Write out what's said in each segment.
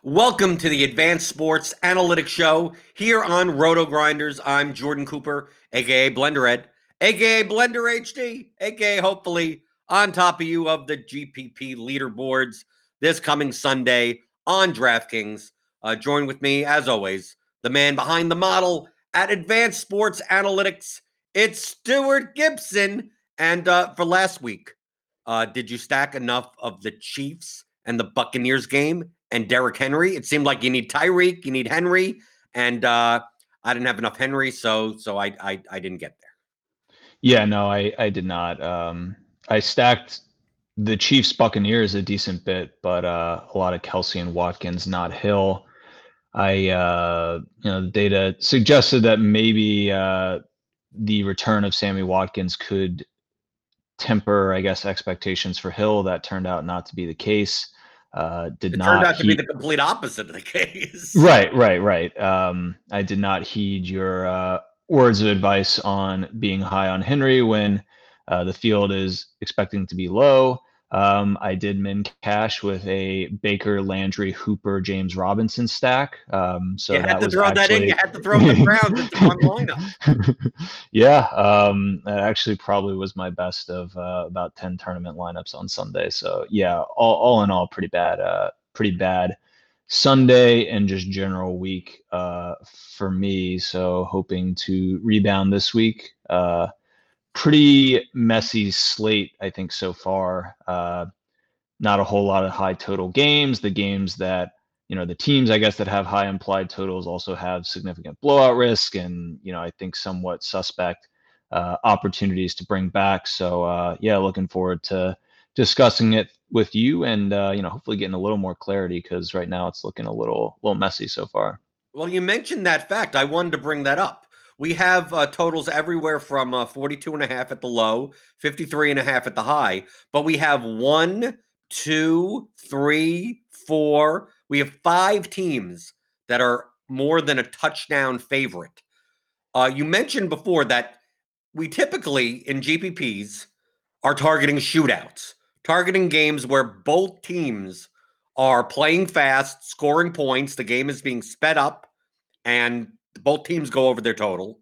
Welcome to the Advanced Sports Analytics Show here on Roto Grinders. I'm Jordan Cooper, aka Blenderhead, aka Blender HD, aka hopefully on top of you of the GPP leaderboards this coming Sunday on DraftKings. Join with me, as always, the man behind the model at Advanced Sports Analytics. It's Stuart Gibson. And for last week, did you stack enough of the Chiefs and the Buccaneers game and Derrick Henry? It seemed like you need Tyreek, you need Henry, and I didn't have enough Henry, so I didn't get there. Yeah, no, I did not. I stacked the Chiefs Buccaneers a decent bit, but a lot of Kelsey and Watkins, not Hill. The data suggested that maybe the return of Sammy Watkins could temper, I guess, expectations for Hill. That turned out not to be the case. Did It turned not out to be heed. the complete opposite of the case. Right. I did not heed your words of advice on being high on Henry when the field is expecting to be low. I did min cash with a Baker, Landry, Hooper, James Robinson stack. You So had that to was throw that in. You actually, had to throw the Browns into one lineup. yeah, that actually probably was my best of about 10 tournament lineups on Sunday. So yeah, all in all, pretty bad Sunday and just general week for me. So hoping to rebound this week. Pretty messy slate, I think, so far. Not a whole lot of high total games. The games that, the teams, I guess, that have high implied totals also have significant blowout risk and, I think somewhat suspect opportunities to bring back. So, yeah, looking forward to discussing it with you and, hopefully getting a little more clarity because right now it's looking a little messy so far. Well, you mentioned that fact. I wanted to bring that up. We have totals everywhere from 42 and a half at the low, 53 and a half at the high, but we have 1, 2, 3, 4. We have 5 teams that are more than a touchdown favorite. You mentioned before that we typically in GPPs are targeting shootouts, targeting games where both teams are playing fast, scoring points. The game is being sped up, and both teams go over their total.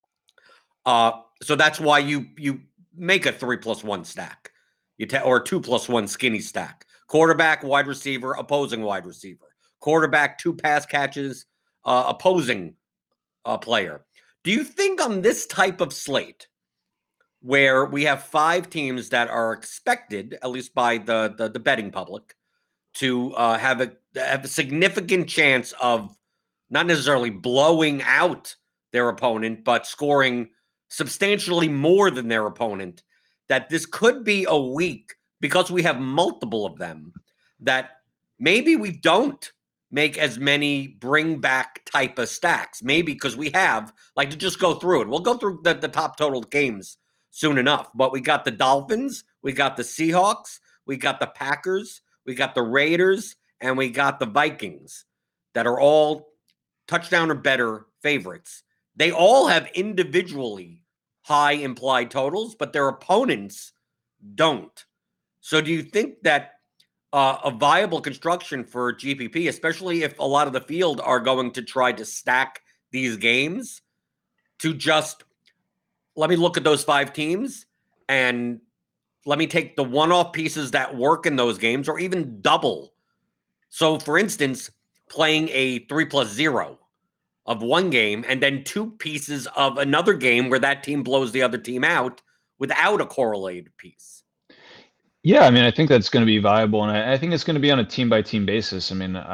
So that's why you make a 3+1 stack, or 2+1 skinny stack. Quarterback, wide receiver, opposing wide receiver. Quarterback, 2 pass catches, opposing player. Do you think on this type of slate, where we have 5 teams that are expected, at least by the betting public, to have a significant chance of not necessarily blowing out their opponent, but scoring substantially more than their opponent, that this could be a week, because we have multiple of them, that maybe we don't make as many bring back type of stacks? Maybe because we have, like, to just go through it. We'll go through the top total games soon enough. But we got the Dolphins, we got the Seahawks, we got the Packers, we got the Raiders, and we got the Vikings that are all touchdown or better favorites. They all have individually high implied totals, but their opponents don't. So do you think that a viable construction for GPP, especially if a lot of the field are going to try to stack these games, to just let me look at those 5 teams and let me take the one-off pieces that work in those games, or even double? So, for instance, playing a 3+0 of one game and then 2 pieces of another game where that team blows the other team out without a correlated piece. Yeah, I mean, I think that's going to be viable, and I think it's going to be on a team by team basis. I mean,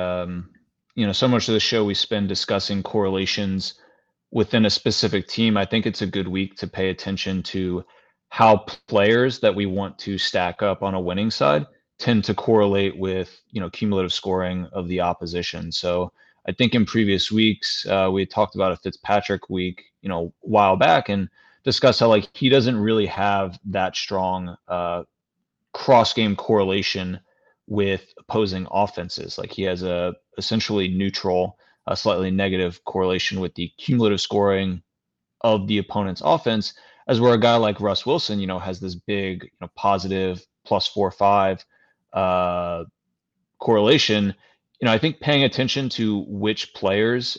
so much of the show we spend discussing correlations within a specific team. I think it's a good week to pay attention to how players that we want to stack up on a winning side tend to correlate with, cumulative scoring of the opposition. So I think in previous weeks, we had talked about a Fitzpatrick week, a while back, and discussed how like he doesn't really have that strong cross game correlation with opposing offenses. Like he has a essentially neutral, a slightly negative correlation with the cumulative scoring of the opponent's offense, as where a guy like Russ Wilson, has this big, positive +4 5 correlation I think paying attention to which players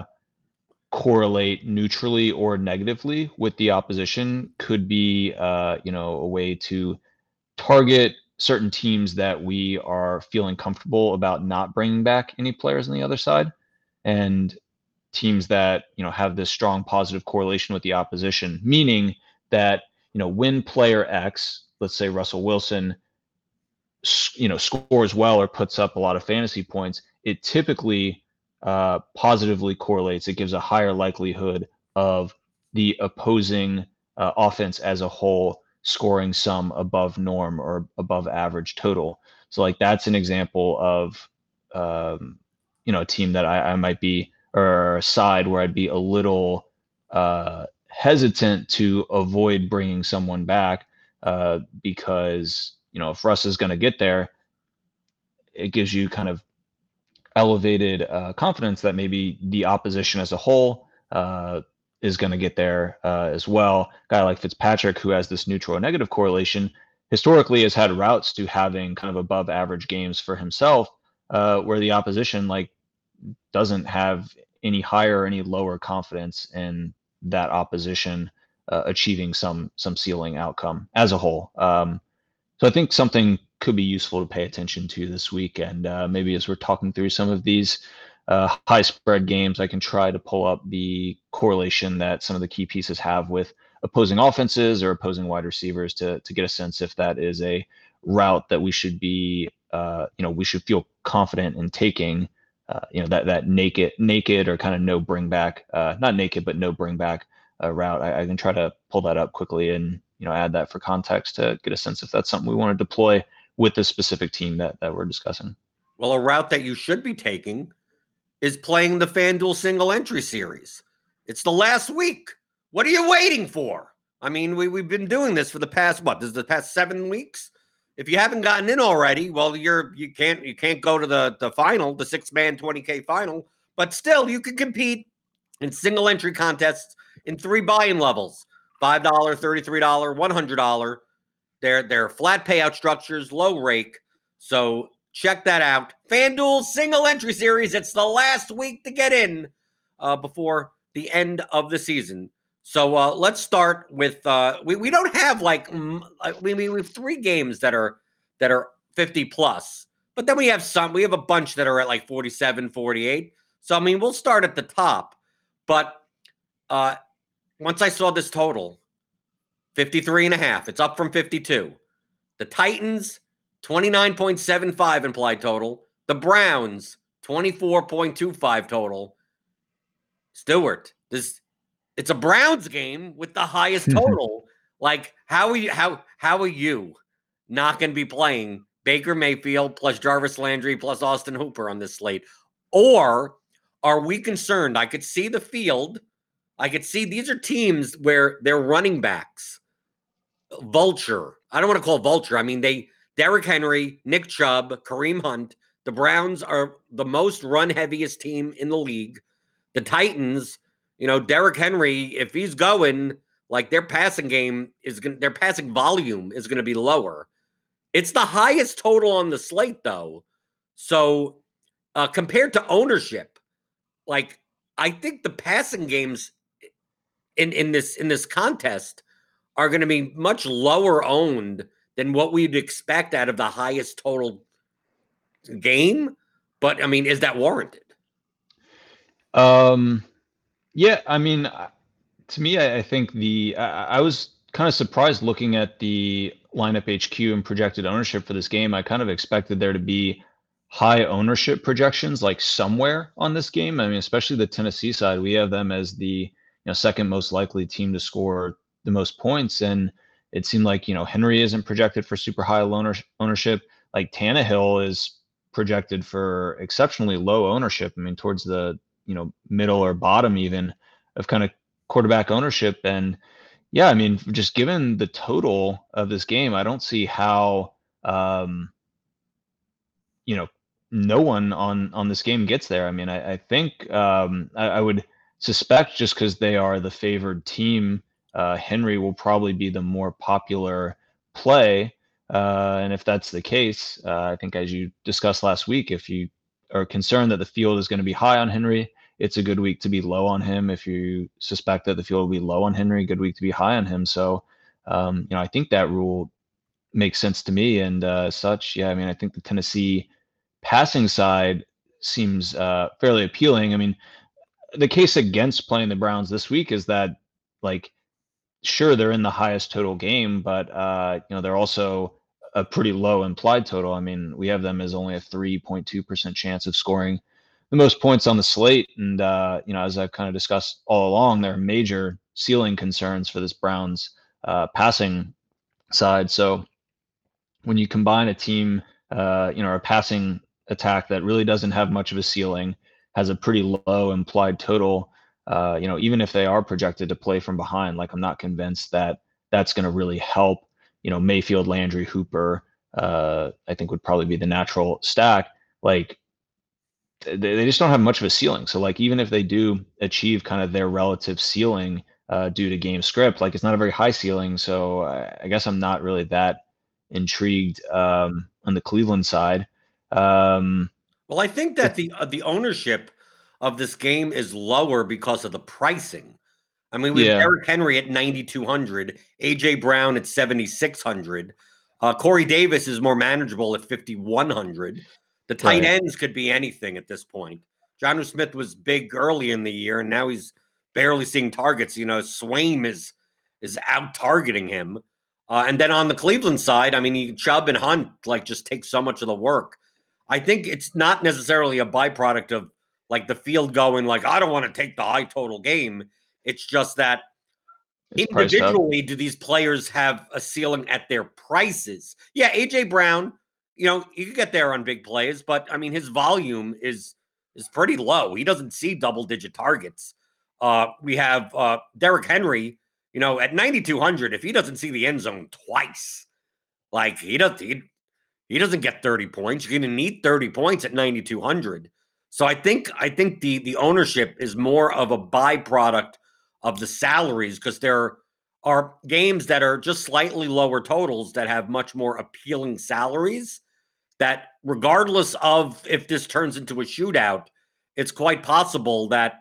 correlate neutrally or negatively with the opposition could be, a way to target certain teams that we are feeling comfortable about not bringing back any players on the other side, and teams that have this strong positive correlation with the opposition, meaning that when player X, let's say Russell Wilson, scores well or puts up a lot of fantasy points, it typically positively correlates. It gives a higher likelihood of the opposing offense as a whole scoring some above norm or above average total. So like that's an example of a team that I might be, or a side where I'd be a little hesitant to avoid bringing someone back because if Russ is going to get there, it gives you kind of elevated confidence that maybe the opposition as a whole is going to get there as well. A guy like Fitzpatrick, who has this neutral or negative correlation, historically has had routes to having kind of above average games for himself, where the opposition doesn't have any higher or any lower confidence in that opposition achieving some ceiling outcome as a whole. So I think something could be useful to pay attention to this week. And maybe as we're talking through some of these high spread games, I can try to pull up the correlation that some of the key pieces have with opposing offenses or opposing wide receivers to get a sense if that is a route that we should be, we should feel confident in taking. That naked or kind of no bring back, not naked, but no bring back route. I can try to pull that up quickly and add that for context to get a sense if that's something we want to deploy with the specific team that we're discussing. Well, a route that you should be taking is playing the FanDuel single entry series. It's the last week. What are you waiting for? I mean, we've been doing this for the past, this is the past 7 weeks. If you haven't gotten in already, well, you can't go to the final, the 6-man 20K final, but still you can compete in single entry contests in 3 buy-in levels: $5, $33, $100. They're flat payout structures, low rake. So check that out. FanDuel single entry series. It's the last week to get in before the end of the season. So let's start with we don't have we have 3 games that are 50 plus, but then we have a bunch that are at like 47, 48. So I mean, we'll start at the top. But once I saw this total, 53.5, it's up from 52. The Titans, 29.75 implied total. The Browns, 24.25 total. Stewart, it's a Browns game with the highest total. Like, how are you not going to be playing Baker Mayfield plus Jarvis Landry plus Austin Hooper on this slate? Or are we concerned? I could see the field. I could see these are teams where their running backs, vulture. I don't want to call vulture. I mean, Derrick Henry, Nick Chubb, Kareem Hunt. The Browns are the most run heaviest team in the league. The Titans, Derrick Henry, if he's going, like, their passing volume is going to be lower. It's the highest total on the slate, though. So compared to ownership, like, I think the passing games in this contest are going to be much lower owned than what we'd expect out of the highest total game. But I mean, is that warranted? Yeah, I mean, to me, I think I was kind of surprised looking at the lineup HQ and projected ownership for this game. I kind of expected there to be high ownership projections like somewhere on this game. I mean, especially the Tennessee side, we have them as the second most likely team to score the most points, and it seemed like Henry isn't projected for super high ownership. Like Tannehill is projected for exceptionally low ownership. I mean, towards the middle or bottom even of kind of quarterback ownership. And yeah, I mean, just given the total of this game, I don't see how no one on this game gets there. I mean, I think I would suspect, just because they are the favored team, Henry will probably be the more popular play. And if that's the case, I think, as you discussed last week, if you are concerned that the field is going to be high on Henry, it's a good week to be low on him. If you suspect that the field will be low on Henry, good week to be high on him. So, I think that rule makes sense to me. And such, yeah, I mean, I think the Tennessee passing side seems fairly appealing. I mean, the case against playing the Browns this week is that, like, sure, they're in the highest total game, but they're also a pretty low implied total. I mean, we have them as only a 3.2% chance of scoring the most points on the slate. And as I've kind of discussed all along, there are major ceiling concerns for this Browns passing side. So when you combine a team, a passing attack that really doesn't have much of a ceiling, has a pretty low implied total, even if they are projected to play from behind, like I'm not convinced that that's going to really help. Mayfield, Landry, Hooper, I think would probably be the natural stack. Like they just don't have much of a ceiling. So like even if they do achieve kind of their relative ceiling due to game script, like it's not a very high ceiling. So I guess I'm not really that intrigued on the Cleveland side. Well, I think that the ownership of this game is lower because of the pricing. I mean, we have Yeah, Derrick Henry at 9,200, AJ Brown at 7,600. Corey Davis is more manageable at 5,100. The tight right. ends could be anything at this point. Jonnu Smith was big early in the year, and now he's barely seeing targets. Swaim is out targeting him. And then on the Cleveland side, I mean, Chubb and Hunt like just take so much of the work. I think it's not necessarily a byproduct of like the field going like, I don't want to take the high total game. It's just that It's priced up. individually, do these players have a ceiling at their prices? Yeah, AJ Brown, you can get there on big plays, but I mean his volume is pretty low. He doesn't see double digit targets. We have Derrick Henry, at 9,200. If he doesn't see the end zone twice, like he doesn't get 30 points. You're going to need 30 points at 9,200. So I think the ownership is more of a byproduct of the salaries because there are games that are just slightly lower totals that have much more appealing salaries that regardless of if this turns into a shootout, it's quite possible that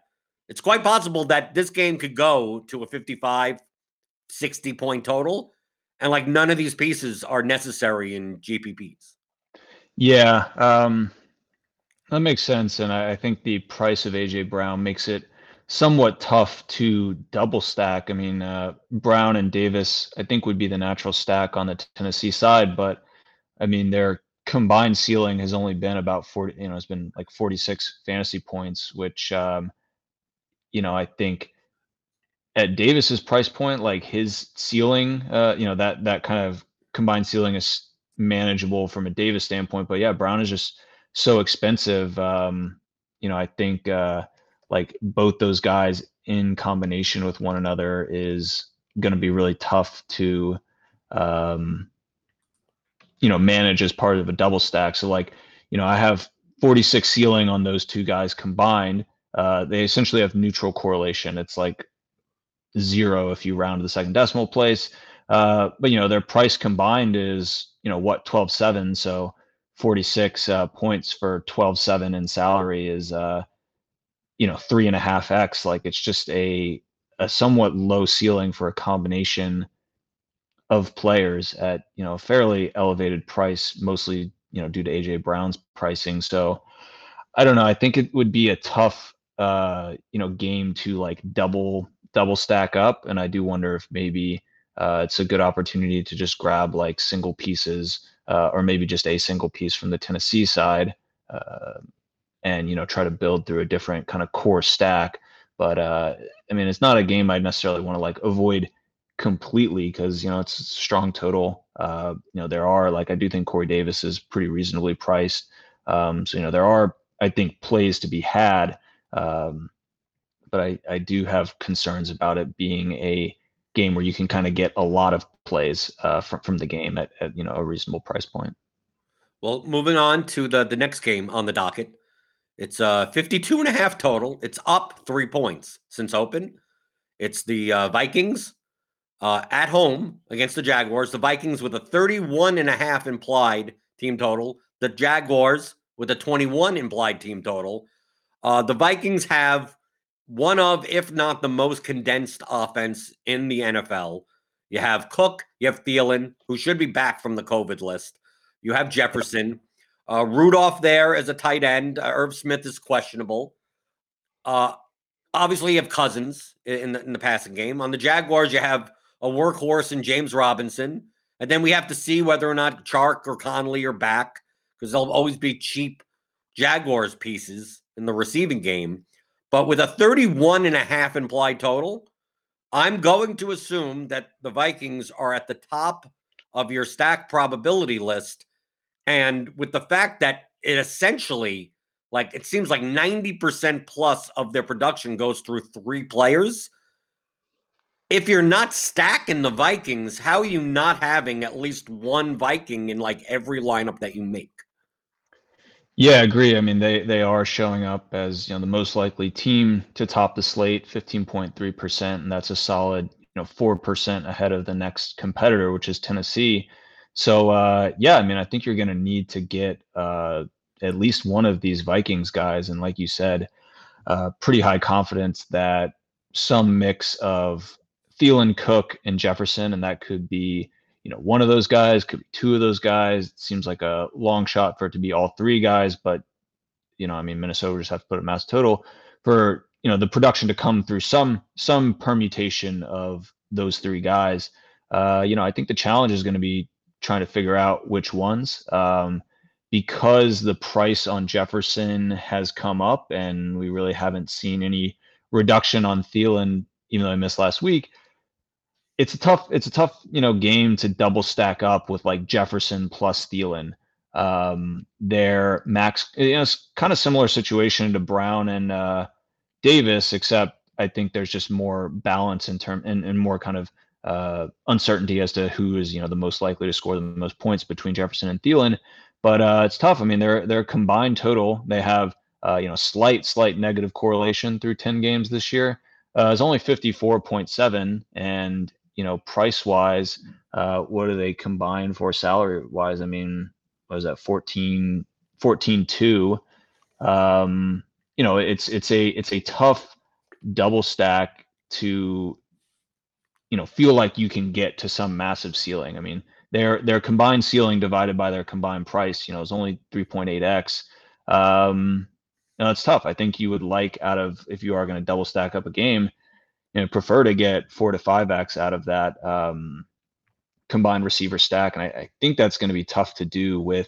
this game could go to a 55, 60 point total and like none of these pieces are necessary in GPPs. Yeah, that makes sense. And I think the price of AJ Brown makes it somewhat tough to double stack. I mean, Brown and Davis, I think, would be the natural stack on the Tennessee side, but I mean, their combined ceiling has only been about 40, it's been like 46 fantasy points, which, I think at Davis's price point, like his ceiling, that kind of combined ceiling is manageable from a Davis standpoint. But yeah, Brown is just so expensive. I think like both those guys in combination with one another is going to be really tough to, um, manage as part of a double stack. So like, I have 46 ceiling on those two guys combined. They essentially have neutral correlation. It's like 0 if you round to the second decimal place. But their price combined is 12.7. So 46 points for 12.7 in salary is 3.5x. Like it's just a somewhat low ceiling for a combination of players at a fairly elevated price, mostly due to AJ Brown's pricing. So I don't know. I think it would be a tough game to like double stack up, and I do wonder if maybe it's a good opportunity to just grab like single pieces or maybe just a single piece from the Tennessee side and try to build through a different kind of core stack. But I mean, it's not a game I'd necessarily want to like avoid completely because it's a strong total. There are like I do think Corey Davis is pretty reasonably priced. So there are I think plays to be had. But I do have concerns about it being a game where you can kind of get a lot of plays from the game at a reasonable price point. Well, moving on to the next game on the docket. It's 52 and a half total. It's up 3 points since open. It's the Vikings at home against the Jaguars. The Vikings with a 31 and a half implied team total. The Jaguars with a 21 implied team total. The Vikings have one of, if not the most condensed offense in the NFL. You have Cook, you have Thielen, who should be back from the COVID list. You have Jefferson. Rudolph there as a tight end. Irv Smith is questionable. Obviously, you have Cousins in the passing game. On the Jaguars, you have a workhorse in James Robinson. And then we have to see whether or not Chark or Conley are back, because there'll always be cheap Jaguars pieces in the receiving game. But with a 31.5 implied total, I'm going to assume that the Vikings are at the top of your stack probability list. And with the fact that it essentially, like, it seems like 90% plus of their production goes through 3 players. If you're not stacking the Vikings, how are you not having at least one Viking in like every lineup that you make? Yeah, I agree. I mean, they are showing up as, the most likely team to top the slate, 15.3%, and that's a solid, 4% ahead of the next competitor, which is Tennessee. So, yeah, I mean, I think you're going to need to get at least one of these Vikings guys, and like you said, pretty high confidence that some mix of Thielen, Cook, and Jefferson, and that could be one of those guys, could be two of those guys. It seems like a long shot for it to be all 3 guys, but I mean, Minnesota just have to put a mass total for the production to come through some permutation of those 3 guys. I think the challenge is going to be trying to figure out which ones, because the price on Jefferson has come up, and we really haven't seen any reduction on Thielen, even though I missed last week. It's a tough game to double stack up with like Jefferson plus Thielen. Their max, it's kind of similar situation to Brown and Davis, except I think there's just more balance and more kind of uncertainty as to who is the most likely to score the most points between Jefferson and Thielen. But it's tough. I mean, their combined total, they have slight negative correlation through 10 games this year. It's only 54.7, and price wise, what do they combine for salary wise? I mean, what was that, 14.2? It's a tough double stack to feel like you can get to some massive ceiling. I mean, their combined ceiling divided by their combined price, is only 3.8x. It's tough. I think you would like, if you are going to double stack up a game, prefer to get 4 to 5x out of that combined receiver stack. And I think that's going to be tough to do with,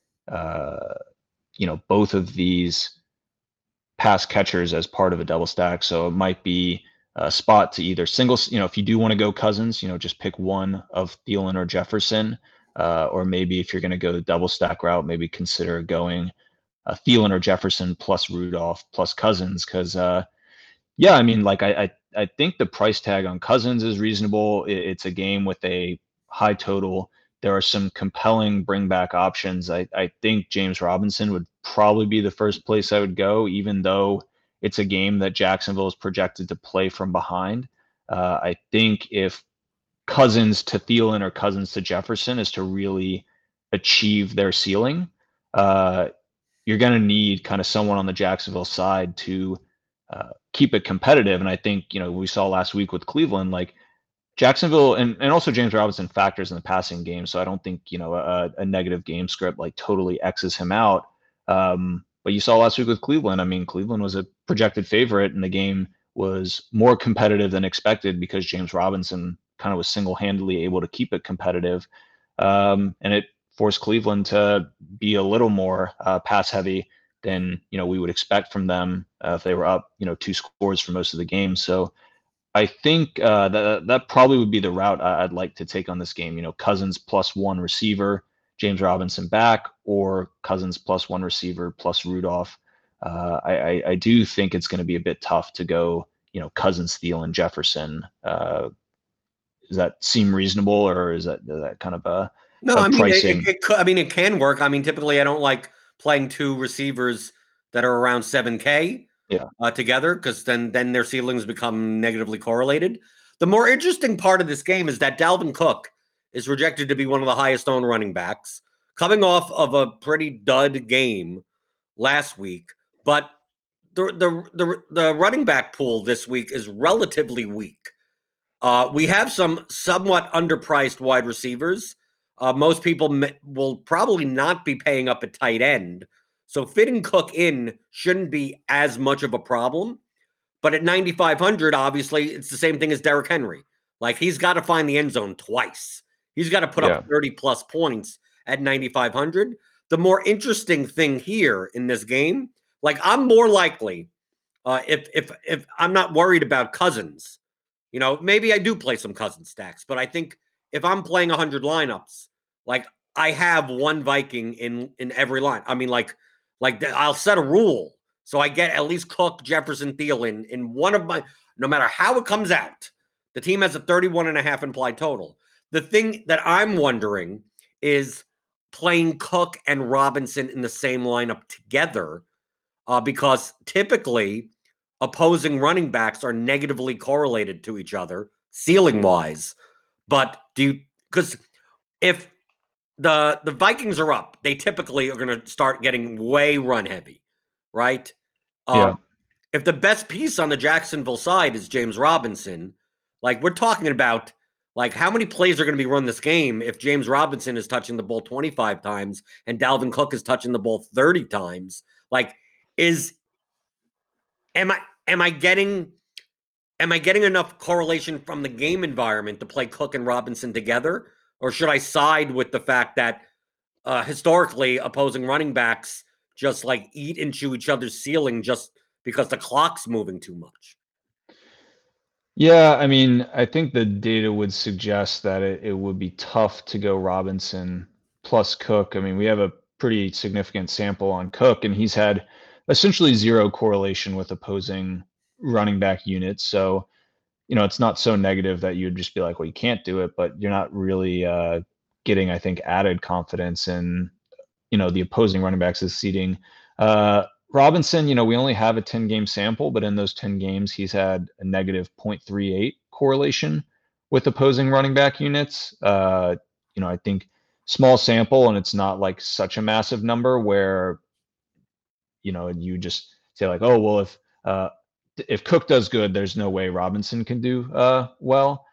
both of these pass catchers as part of a double stack. So it might be a spot to either singles, if you do want to go Cousins, just pick one of Thielen or Jefferson, or maybe if you're going to go the double stack route, maybe consider going Thielen or Jefferson plus Rudolph plus Cousins. Cause yeah, I mean, like I think the price tag on Cousins is reasonable. It's a game with a high total. There are some compelling bring back options. I think James Robinson would probably be the first place I would go, even though it's a game that Jacksonville is projected to play from behind. I think if Cousins to Thielen or Cousins to Jefferson is to really achieve their ceiling, you're going to need kind of someone on the Jacksonville side to keep it competitive. And I think, we saw last week with Cleveland, like Jacksonville and also James Robinson factors in the passing game. So I don't think, a negative game script like totally X's him out. But you saw last week with Cleveland. I mean, Cleveland was a projected favorite and the game was more competitive than expected because James Robinson kind of was single-handedly able to keep it competitive. And it forced Cleveland to be a little more pass heavy than we would expect from them if they were up 2 scores for most of the game. So I think that probably would be the route I'd like to take on this game. Cousins plus 1 receiver, James Robinson back, or Cousins plus 1 receiver plus Rudolph. I do think it's going to be a bit tough to go Cousins, Thielen, Jefferson. Does that seem reasonable, or is that kind of a No, I mean, pricing? it could, I mean, it can work. I mean, typically I don't like playing 2 receivers that are around 7K Yeah. together, because then their ceilings become negatively correlated. The more interesting part of this game is that Dalvin Cook is projected to be one of the highest owned running backs, coming off of a pretty dud game last week, but the running back pool this week is relatively weak. We have some somewhat underpriced wide receivers. Most people will probably not be paying up at tight end. So fitting Cook in shouldn't be as much of a problem. But at 9,500, obviously, it's the same thing as Derrick Henry. Like, he's got to find the end zone twice. He's got to put up 30-plus points at 9,500. The more interesting thing here in this game, like, I'm more likely, if I'm not worried about Cousins, maybe I do play some Cousins stacks, but I think if I'm playing 100 lineups, like, I have one Viking in every line. I mean, like I'll set a rule so I get at least Cook, Jefferson, Thielen in one of my, no matter how it comes out, the team has a 31.5 implied total. The thing that I'm wondering is playing Cook and Robinson in the same lineup together, because typically opposing running backs are negatively correlated to each other, ceiling wise. But because if the Vikings are up, they typically are going to start getting way run heavy, right? If the best piece on the Jacksonville side is James Robinson, like, we're talking about, like, how many plays are going to be run this game if James Robinson is touching the ball 25 times and Dalvin Cook is touching the ball 30 times? Like, am I getting enough correlation from the game environment to play Cook and Robinson together? Or should I side with the fact that historically opposing running backs just like eat into each other's ceiling just because the clock's moving too much? Yeah, I mean, I think the data would suggest that it would be tough to go Robinson plus Cook. I mean, we have a pretty significant sample on Cook, and he's had essentially zero correlation with opposing running back units. So, it's not so negative that you'd just be like, well, you can't do it, but you're not really getting, I think, added confidence in, the opposing running backs is seeding. Robinson, we only have a 10-game sample, but in those 10 games, he's had a negative 0.38 correlation with opposing running back units. I think small sample, and it's not like such a massive number where, you just say like, oh, well, if Cook does good, there's no way Robinson can do well.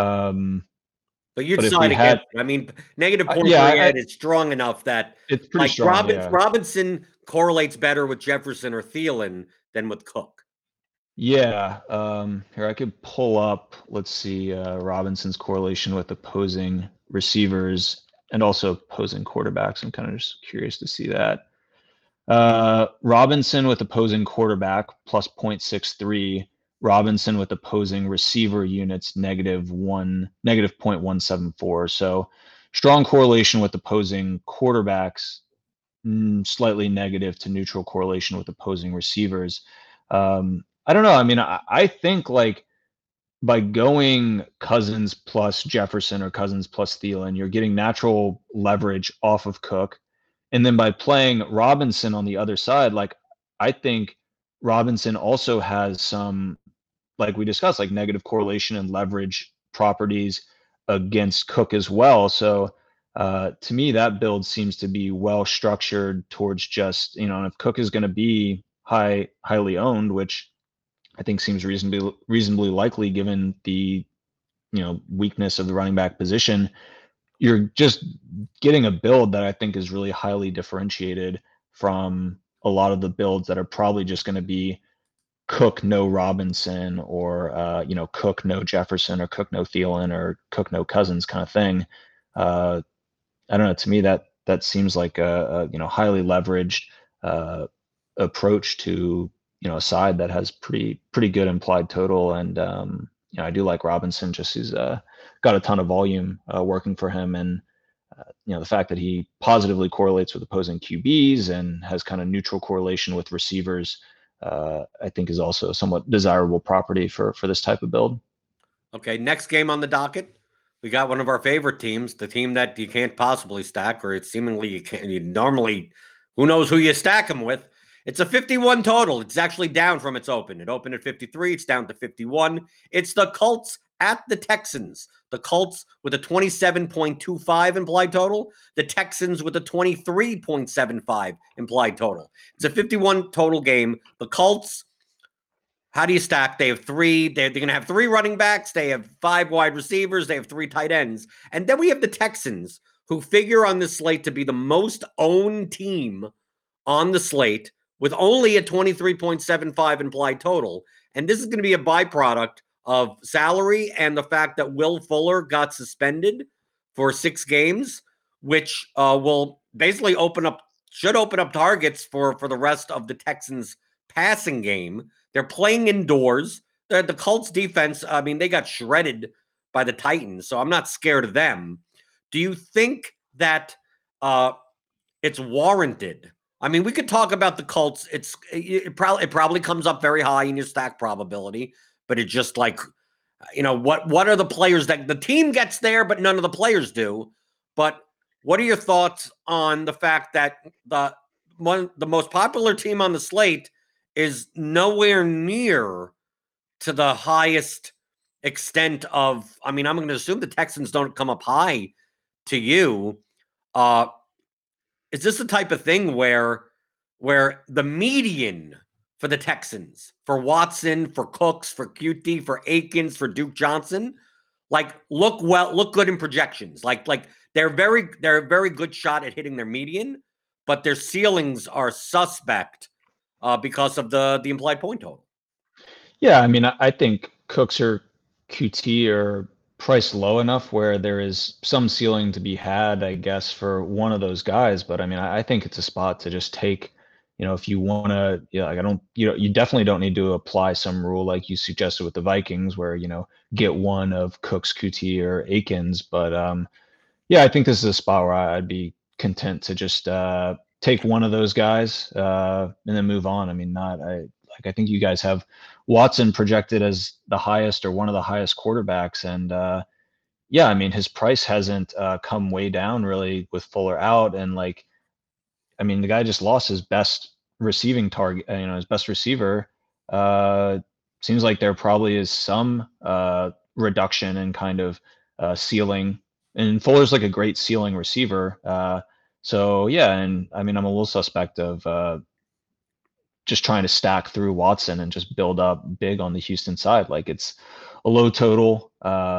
But you'd side against it. I mean, negative 0.38 is strong enough that it's pretty strong. Robinson correlates better with Jefferson or Thielen than with Cook. Yeah. Here, I could pull up, let's see, Robinson's correlation with opposing receivers and also opposing quarterbacks. I'm kind of just curious to see that. Robinson with opposing quarterback plus 0.63. Robinson with opposing receiver units negative 0.174. So strong correlation with opposing quarterbacks, slightly negative to neutral correlation with opposing receivers. I don't know. I mean, I think like by going Cousins plus Jefferson or Cousins plus Thielen, you're getting natural leverage off of Cook. And then by playing Robinson on the other side, like, I think Robinson also has some, like we discussed, like negative correlation and leverage properties against Cook as well. So to me, that build seems to be well structured towards just, and if Cook is going to be highly owned, which I think seems reasonably likely given the, weakness of the running back position, you're just getting a build that I think is really highly differentiated from a lot of the builds that are probably just going to be Cook no Robinson, or Cook no Jefferson, or Cook no Thielen, or Cook no Cousins kind of thing. I don't know. To me, that seems like a highly leveraged approach to a side that has pretty good implied total. And I do like Robinson. Just he's got a ton of volume working for him, and the fact that he positively correlates with opposing QBs and has kind of neutral correlation with receivers, I think is also a somewhat desirable property for this type of build. Okay, next game on the docket, we got one of our favorite teams, the team that you can't possibly stack, or it's seemingly you can't. You normally, who knows who you stack them with. It's a 51 total. It's actually down from its open. It opened at 53. It's down to 51. It's the Colts at the Texans. The Colts with a 27.25 implied total. The Texans with a 23.75 implied total. It's a 51 total game. The Colts, how do you stack? They have three. They're going to have three running backs. They have 5 wide receivers. They have 3 tight ends. And then we have the Texans, who figure on this slate to be the most owned team on the slate with only a 23.75 implied total. And this is going to be a byproduct of salary and the fact that Will Fuller got suspended for 6 games, which will basically should open up targets for the rest of the Texans passing game. They're playing indoors. The Colts defense, I mean, they got shredded by the Titans, so I'm not scared of them. Do you think that it's warranted? I mean, we could talk about the Colts. It probably comes up very high in your stack probability, but it's just like, what are the players that the team gets there, but none of the players do. But what are your thoughts on the fact that the most popular team on the slate is nowhere near to the highest extent of? I mean, I'm going to assume the Texans don't come up high to you. Is this the type of thing where the median for the Texans, for Watson, for Cooks, for QT, for Akins, for Duke Johnson, look good in projections? Like they're a very good shot at hitting their median, but their ceilings are suspect because of the implied point total. Yeah, I mean, I think Cooks or QT are priced low enough where there is some ceiling to be had, I guess, for one of those guys. But I mean, I think it's a spot to just take, if you want to, you definitely don't need to apply some rule like you suggested with the Vikings where, get one of Cooks, QT, or Akins. But yeah, I think this is a spot where I'd be content to just take one of those guys and then move on. I mean, I think you guys have Watson projected as the highest or one of the highest quarterbacks. And yeah, I mean, his price hasn't come way down really with Fuller out. And I mean, the guy just lost his best receiving target, his best receiver. Seems like there probably is some reduction in kind of ceiling. And Fuller's like a great ceiling receiver. So yeah, and I mean, I'm a little suspect of just trying to stack through Watson and just build up big on the Houston side. Like it's a low total.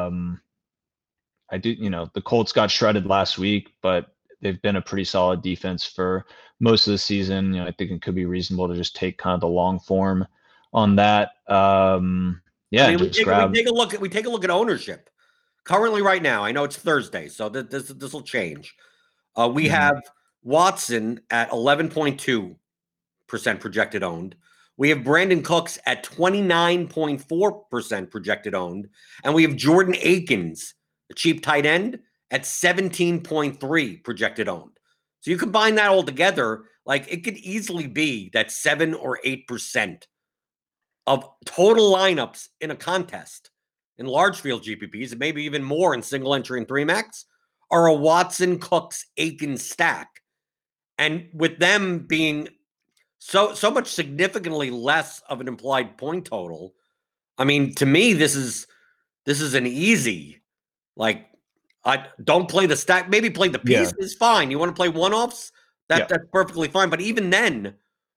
I do, the Colts got shredded last week, but they've been a pretty solid defense for most of the season. I think it could be reasonable to just take kind of the long form on that. Yeah, I mean, we take a look at ownership currently right now. I know it's Thursday, so this will change. We have Watson at 11.2% projected owned. We have Brandon Cooks at 29.4% projected owned. And we have Jordan Akins, the cheap tight end, at 17.3 projected owned. So you combine that all together, it could easily be that 7 or 8% of total lineups in a contest in large field GPPs, and maybe even more in single entry and 3-max, are a Watson, Cooks, Akins stack. And with them being so much significantly less of an implied point total, I mean, to me, this is an easy, I don't play the stack, maybe play the piece is fine. You want to play one-offs? That's perfectly fine. But even then,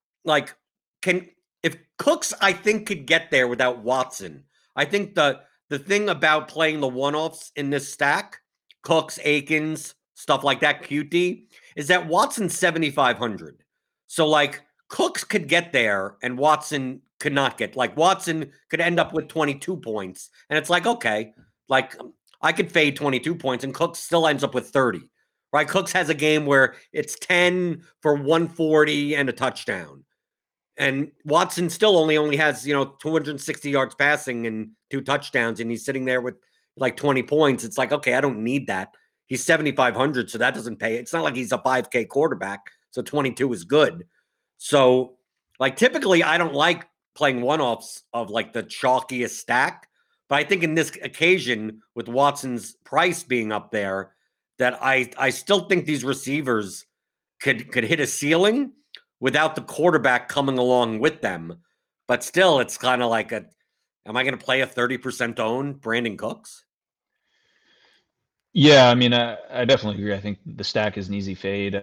if Cooks, I think, could get there without Watson. I think the thing about playing the one-offs in this stack, Cooks, Akins, stuff like that, QT, is that Watson's 7,500. So Cooks could get there and Watson could not get. Watson could end up with 22 points. And it's okay, I could fade 22 points and Cooks still ends up with 30, right? Cooks has a game where it's 10 for 140 and a touchdown. And Watson still only has, 260 yards passing and 2 touchdowns. And he's sitting there with 20 points. It's okay, I don't need that. He's 7,500, so that doesn't pay. It's not like he's a 5K quarterback. So 22 is good. So typically I don't like playing one-offs of the chalkiest stack. But I think in this occasion, with Watson's price being up there, that I still think these receivers could hit a ceiling without the quarterback coming along with them. But still, it's kind of Am I going to play a 30% owned Brandon Cooks? Yeah, I mean, I definitely agree. I think the stack is an easy fade.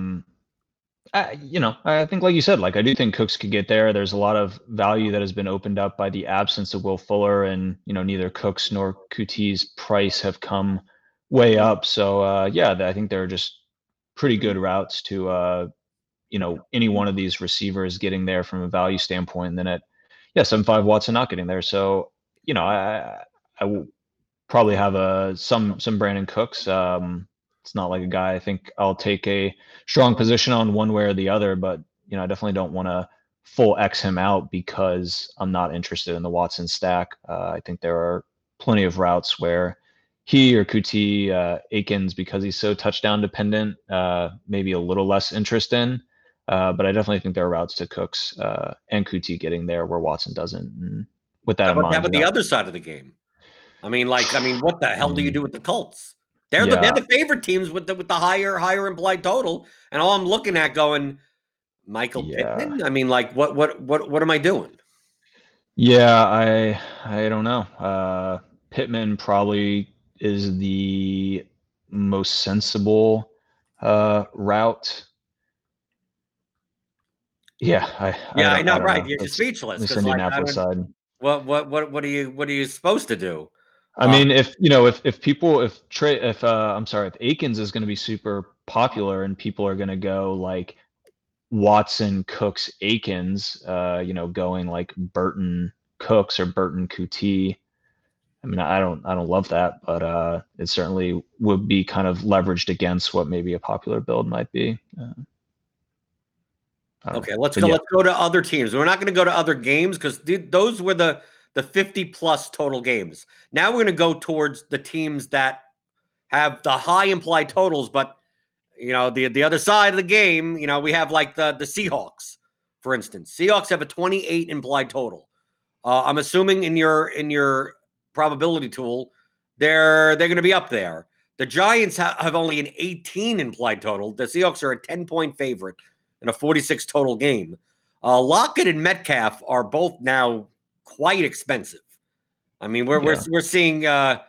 I think, like you said, like I do think Cooks could get there. There's a lot of value that has been opened up by the absence of Will Fuller, and neither Cooks nor Coutie's price have come way up. So yeah, I think there are just pretty good routes to any one of these receivers getting there from a value standpoint. And then at 7.5 Watson not getting there. So I will probably have some Brandon Cooks. It's not like a guy I think I'll take a strong position on one way or the other, but I definitely don't want to full X him out because I'm not interested in the Watson stack. I think there are plenty of routes where he or Kuti, Akins, because he's so touchdown dependent, maybe a little less interest in. But I definitely think there are routes to Cooks and Kuti getting there where Watson doesn't. And with that in How mind, about the other side of the game? I mean, what the hell do you do with the Colts? They're the favorite teams with the higher implied total, and all I'm looking at going, Michael Pittman. I mean, what am I doing? Yeah, I don't know. Pittman probably is the most sensible route. Yeah, I know, don't right? know. You're It's speechless this because Indianapolis side. what are you supposed to do? I mean, if Akins is going to be super popular and people are going to go like Watson, Cooks, Akins, going like Burton Cooks or Burton Coutie. I mean, I don't love that, but it certainly would be kind of leveraged against what maybe a popular build might be. Okay, let's go to other teams. We're not going to go to other games because those were the 50 plus total games. Now we're going to go towards the teams that have the high implied totals, but the other side of the game, we have like the Seahawks, for instance. Seahawks have a 28 implied total. I'm assuming in your probability tool, they're going to be up there. The Giants have only an 18 implied total. The Seahawks are a 10-point favorite in a 46 total game. Lockett and Metcalf are both now quite expensive. I mean, we're seeing the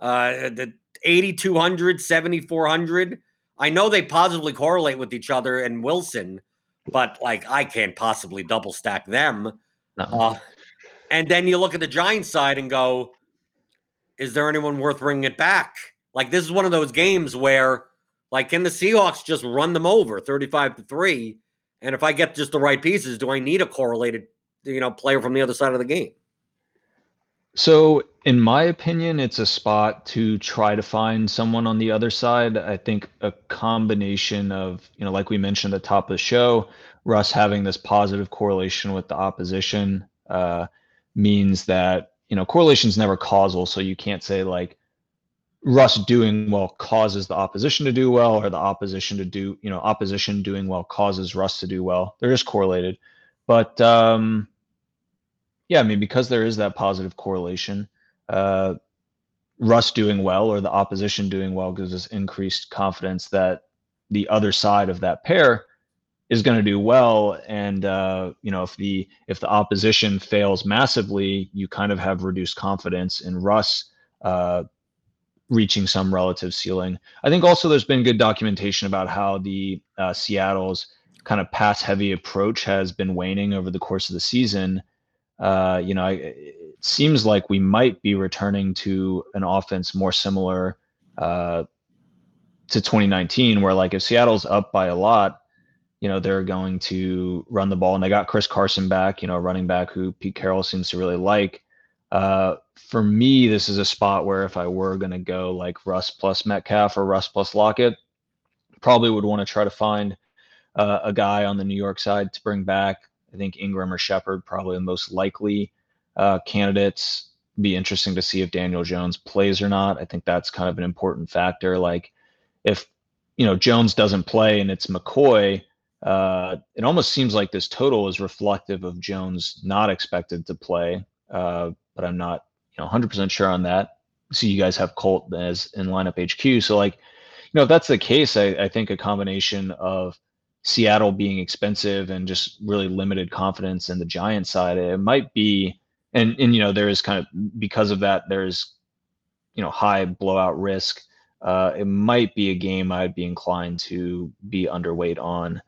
8,200, 7,400. I know they positively correlate with each other and Wilson, but like I can't possibly double stack them. No. And then you look at the Giants side and go, is there anyone worth bringing it back? Like this is one of those games where, like, can the Seahawks just run them over 35-3? And if I get just the right pieces, do I need a correlated, player from the other side of the game? So, in my opinion, it's a spot to try to find someone on the other side. I think a combination of, like we mentioned at the top of the show, Russ having this positive correlation with the opposition means that, correlation is never causal. So you can't say like Russ doing well causes the opposition to do well, or the opposition opposition doing well causes Russ to do well. They're just correlated. But yeah, I mean, because there is that positive correlation, Russ doing well or the opposition doing well gives us increased confidence that the other side of that pair is going to do well. And if the opposition fails massively, you kind of have reduced confidence in Russ reaching some relative ceiling. I think also there's been good documentation about how the Seattle's kind of pass heavy approach has been waning over the course of the season. It seems like we might be returning to an offense more similar to 2019, where like if Seattle's up by a lot, they're going to run the ball, and they got Chris Carson back, running back who Pete Carroll seems to really like. For me, this is a spot where if I were going to go like Russ plus Metcalf or Russ plus Lockett, probably would want to try to find a guy on the New York side to bring back. I think Ingram or Shepard probably the most likely candidates. Be interesting to see if Daniel Jones plays or not. I think that's kind of an important factor. Like if Jones doesn't play and it's McCoy, it almost seems like this total is reflective of Jones not expected to play. But I'm not 100% sure on that. So you guys have Colt as in lineup HQ. So like, if that's the case, I think a combination of Seattle being expensive and just really limited confidence in the Giants side, it might be and there is kind of, because of that, there's high blowout risk. It might be a game I'd be inclined to be underweight on.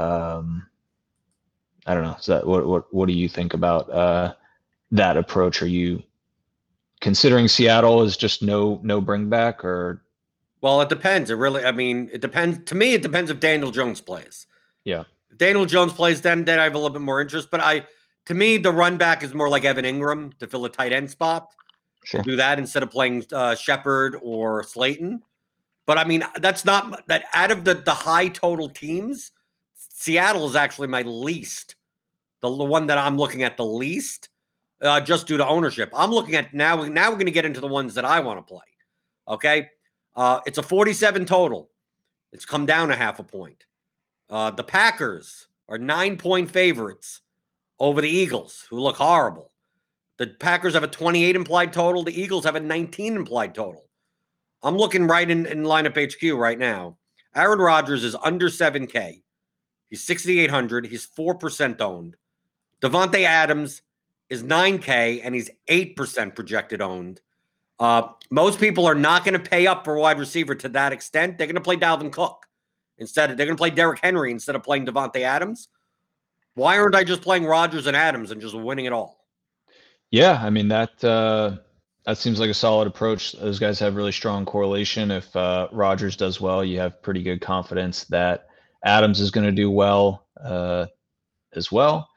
I don't know. So that, what do you think about that approach? Are you considering Seattle as just no bring back, or? Well, it depends. It depends. To me, it depends if Daniel Jones plays. Yeah. If Daniel Jones plays, then I have a little bit more interest. But to me, the run back is more like Evan Ingram to fill a tight end spot. Sure. Do that instead of playing Shepard or Slayton. But I mean, that's not that out of the high total teams, Seattle is actually my least. The one that I'm looking at the least, just due to ownership. I'm looking at now we're going to get into the ones that I want to play. Okay. It's a 47 total. It's come down a half a point. The Packers are 9-point favorites over the Eagles, who look horrible. The Packers have a 28 implied total. The Eagles have a 19 implied total. I'm looking right in lineup HQ right now. Aaron Rodgers is under 7K. He's 6,800. He's 4% owned. Davante Adams is 9K, and he's 8% projected owned. Most people are not going to pay up for a wide receiver to that extent. They're going to play Dalvin Cook. They're going to play Derrick Henry instead of playing Davante Adams. Why aren't I just playing Rodgers and Adams and just winning it all? Yeah, I mean, that seems like a solid approach. Those guys have really strong correlation. If Rodgers does well, you have pretty good confidence that Adams is going to do well as well.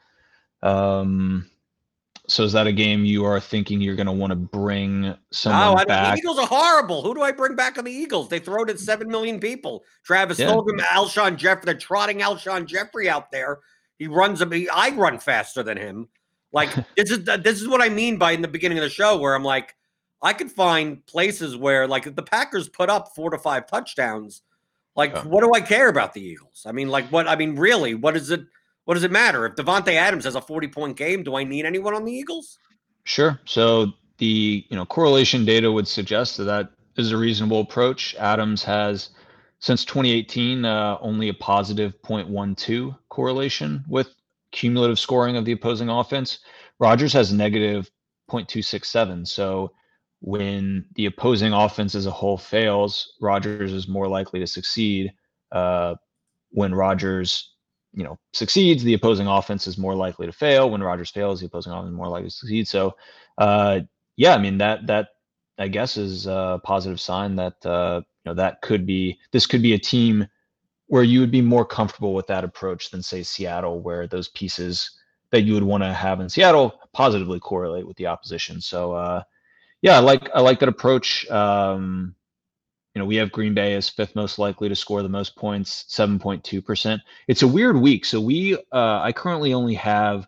So is that a game you are thinking you're going to want to bring someone back? The Eagles are horrible. Who do I bring back on the Eagles? They throw it at 7 million people. Travis Fulgham, Alshon Jeffrey. They're trotting Alshon Jeffrey out there. He runs. I run faster than him. Like this is what I mean by in the beginning of the show, where I'm like, I could find places where, like, if the Packers put up 4 to 5 touchdowns, like, what do I care about the Eagles? I mean, like, what? I mean, really, what does it matter if Davante Adams has a 40-point game? Do I need anyone on the Eagles? Sure. So the correlation data would suggest that is a reasonable approach. Adams has, since 2018, only a positive 0.12 correlation with cumulative scoring of the opposing offense. Rodgers has negative 0.267. So when the opposing offense as a whole fails, Rodgers is more likely to succeed. When Rodgers, succeeds, the opposing offense is more likely to fail. When Rodgers fails, the opposing offense is more likely to succeed. So, yeah, I mean, that I guess is a positive sign that this could be a team where you would be more comfortable with that approach than, say, Seattle, where those pieces that you would want to have in Seattle positively correlate with the opposition. So, yeah, I like that approach. We have Green Bay as 5th most likely to score the most points, 7.2%. It's a weird week. So I currently only have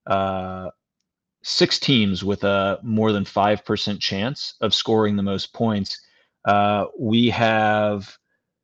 6 teams with a more than 5% chance of scoring the most points. We have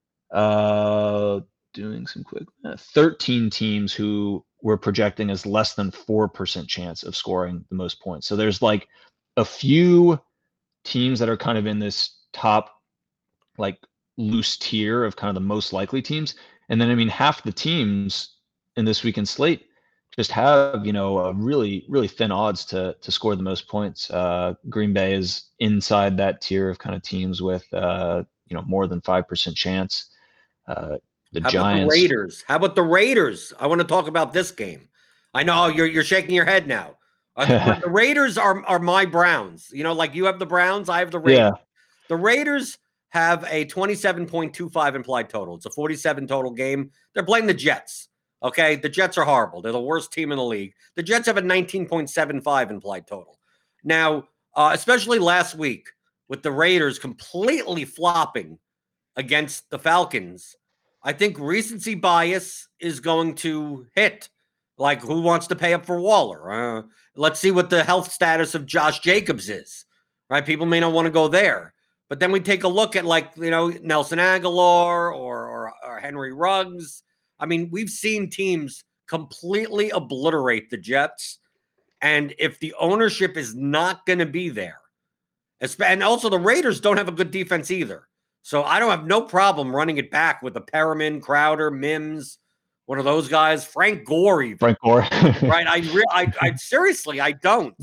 doing some quick 13 teams who we're projecting as less than 4% chance of scoring the most points. So there's like a few teams that are kind of in this top, like, loose tier of kind of the most likely teams. And then, I mean, half the teams in this weekend slate just have, a really, really thin odds to score the most points. Green Bay is inside that tier of kind of teams with, more than 5% chance. The Giants. How about the Raiders? I want to talk about this game. I know you're shaking your head now. The Raiders are my Browns. Like you have the Browns, I have the Raiders. Yeah. The Raiders have a 27.25 implied total. It's a 47 total game. They're playing the Jets. Okay, the Jets are horrible. They're the worst team in the league. The Jets have a 19.75 implied total. Now, especially last week with the Raiders completely flopping against the Falcons, I think recency bias is going to hit. Like, who wants to pay up for Waller? Let's see what the health status of Josh Jacobs is, right? People may not want to go there. But then we take a look at, like, Nelson Aguilar or Henry Ruggs. I mean, we've seen teams completely obliterate the Jets. And if the ownership is not going to be there, and also the Raiders don't have a good defense either. So I don't have no problem running it back with the Perriman, Crowder, Mims, one of those guys, Frank Gore even. Frank Gore. Right? I seriously, I don't.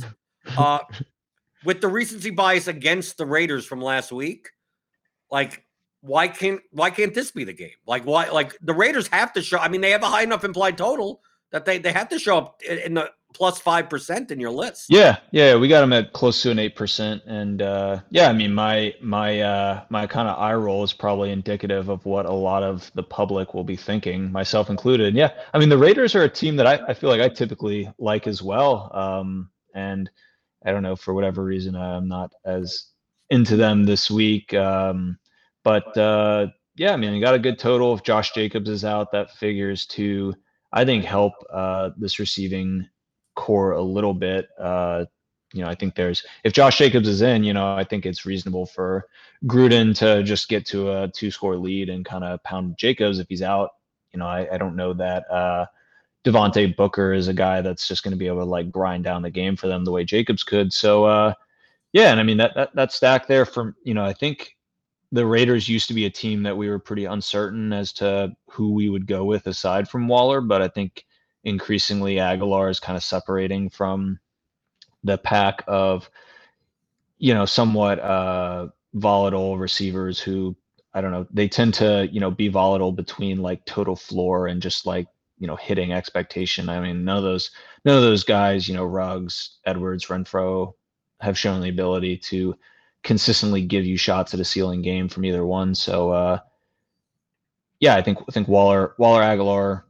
Uh, with the recency bias against the Raiders from last week, like why can't this be the game? Like why? Like the Raiders have to show. I mean, they have a high enough implied total that they have to show up in the plus 5% in your list. Yeah, we got him at close to an 8%, and yeah, I mean, my kind of eye roll is probably indicative of what a lot of the public will be thinking, myself included. Yeah, I mean, the Raiders are a team that I feel like I typically like as well, and I don't know, for whatever reason, I'm not as into them this week, but yeah, I mean, you got a good total. If Josh Jacobs is out, that figures to, I think, help this receiving core a little bit. I think if Josh Jacobs is in, I think it's reasonable for Gruden to just get to a 2-score lead and kind of pound Jacobs. If he's out, I don't know that Devontae Booker is a guy that's just going to be able to like grind down the game for them the way Jacobs could. So yeah, and I mean that stack there from, I think the Raiders used to be a team that we were pretty uncertain as to who we would go with aside from Waller, but I think increasingly Aguilar is kind of separating from the pack of, somewhat volatile receivers who, I don't know, they tend to, be volatile between like total floor and just like, hitting expectation. I mean, none of those guys, Ruggs, Edwards, Renfro have shown the ability to consistently give you shots at a ceiling game from either one. So yeah, I think Waller, Aguilar,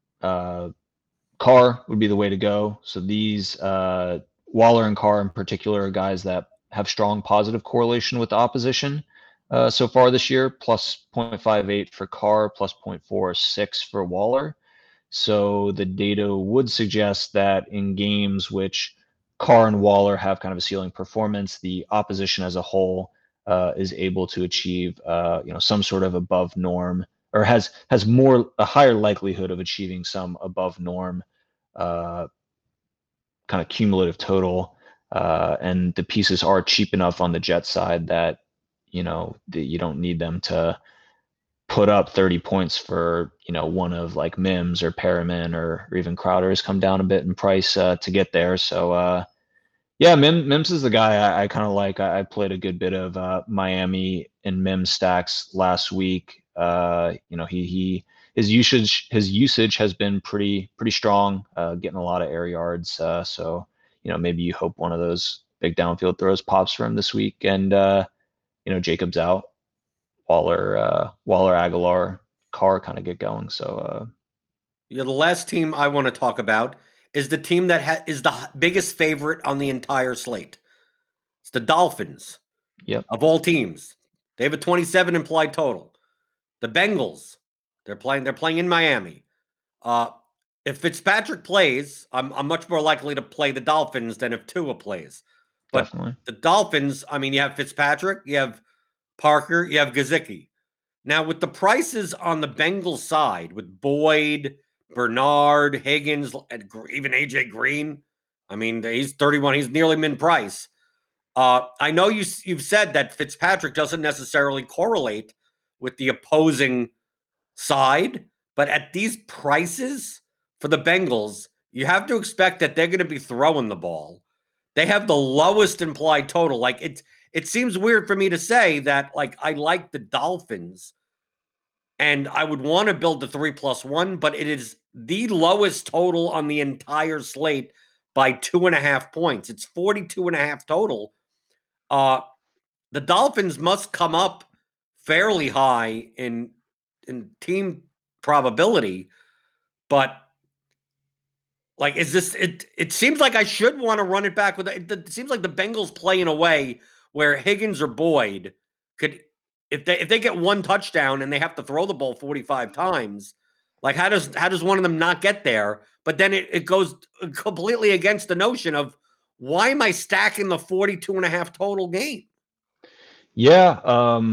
Carr would be the way to go. So these Waller and Carr in particular are guys that have strong positive correlation with the opposition so far this year, plus 0.58 for Carr, plus 0.46 for Waller. So the data would suggest that in games which Carr and Waller have kind of a ceiling performance, the opposition as a whole is able to achieve some sort of above norm, or has a higher likelihood of achieving some above norm kind of cumulative total. And the pieces are cheap enough on the Jet side that you don't need them to put up 30 points for one of like Mims or Perriman or even Crowder has come down a bit in price to get there. So yeah, Mims is the guy I kind of like. I played a good bit of Miami and Mims stacks last week. His usage has been pretty strong, getting a lot of air yards. So maybe you hope one of those big downfield throws pops for him this week. And Jacobs out, Waller, Aguilar, Carr kind of get going. So Yeah, the last team I want to talk about is the team that is the biggest favorite on the entire slate. It's the Dolphins. Yep. Of all teams, they have a 27 implied total. The Bengals, they're playing in Miami. If Fitzpatrick plays, I'm much more likely to play the Dolphins than if Tua plays. But definitely. the Dolphins, I mean, you have Fitzpatrick, you have Parker, you have Gesicki. Now, with the prices on the Bengals side, with Boyd, Bernard, Higgins, and even AJ Green, I mean, he's 31. He's nearly min price. I know you've said that Fitzpatrick doesn't necessarily correlate with the opposing side, but at these prices for the Bengals, you have to expect that they're going to be throwing the ball. They have the lowest implied total. Like it seems weird for me to say that like I like the Dolphins and I would want to build the 3+1, but it is the lowest total on the entire slate by 2.5 points. It's 42.5 total. The Dolphins must come up fairly high in team probability, but like, is this it? It seems like I should want to run it back with it seems like the Bengals play in a way where Higgins or Boyd could, if they get one touchdown and they have to throw the ball 45 times, like how does one of them not get there? But then it goes completely against the notion of why am I stacking the 42.5 total game? Yeah,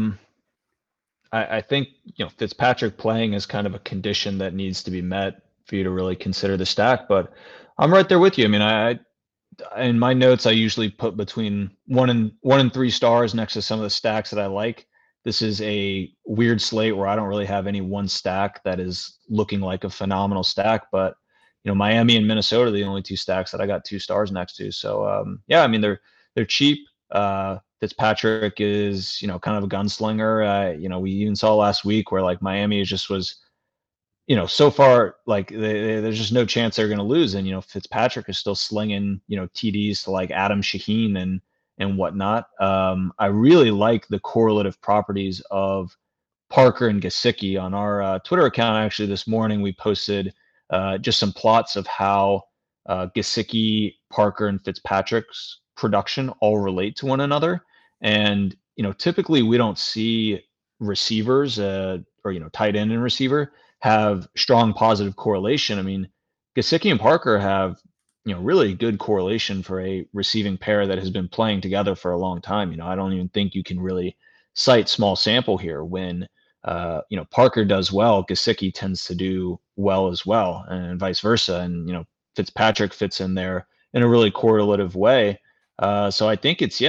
I think Fitzpatrick playing is kind of a condition that needs to be met for you to really consider the stack. But I'm right there with you. I mean, I in my notes I usually put between 1 and 3 stars next to some of the stacks that I like. This is a weird slate where I don't really have any one stack that is looking like a phenomenal stack, but Miami and Minnesota are the only 2 stacks that I got 2 stars next to. So yeah, I mean they're cheap. Fitzpatrick is kind of a gunslinger. We even saw last week where like Miami just was so far, like there's just no chance they're going to lose. And Fitzpatrick is still slinging TDs to like Adam Shaheen and whatnot. I really like the correlative properties of Parker and Gesicki on our Twitter account. Actually, this morning we posted just some plots of how Gesicki, Parker, and Fitzpatrick's production all relate to one another. And typically we don't see receivers or tight end and receiver have strong positive correlation. I mean, Gesicki and Parker have really good correlation for a receiving pair that has been playing together for a long time. I don't even think you can really cite small sample here. When Parker does well, Gesicki tends to do well as well, and vice versa. And Fitzpatrick fits in there in a really correlative way. So I think it's